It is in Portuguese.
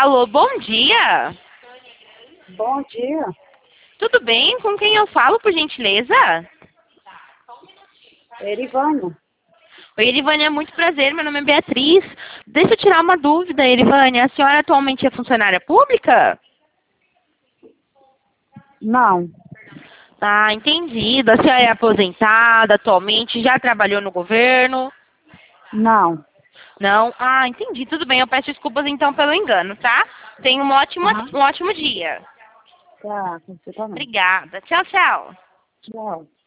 Alô, bom dia. Bom dia. Tudo bem? Com quem eu falo, por gentileza? Erivânia. Oi, Erivânia, muito prazer. Meu nome é Beatriz. Deixa eu tirar uma dúvida, Erivânia. A senhora atualmente é funcionária pública? Não, Ah, entendido. A senhora é aposentada atualmente? Já trabalhou no governo? não. Não? Ah, entendi. Tudo bem. Eu peço desculpas então pelo engano, tá? Tenha Aham. um ótimo dia. Tá, você também. Obrigada. Tchau, tchau. Tchau.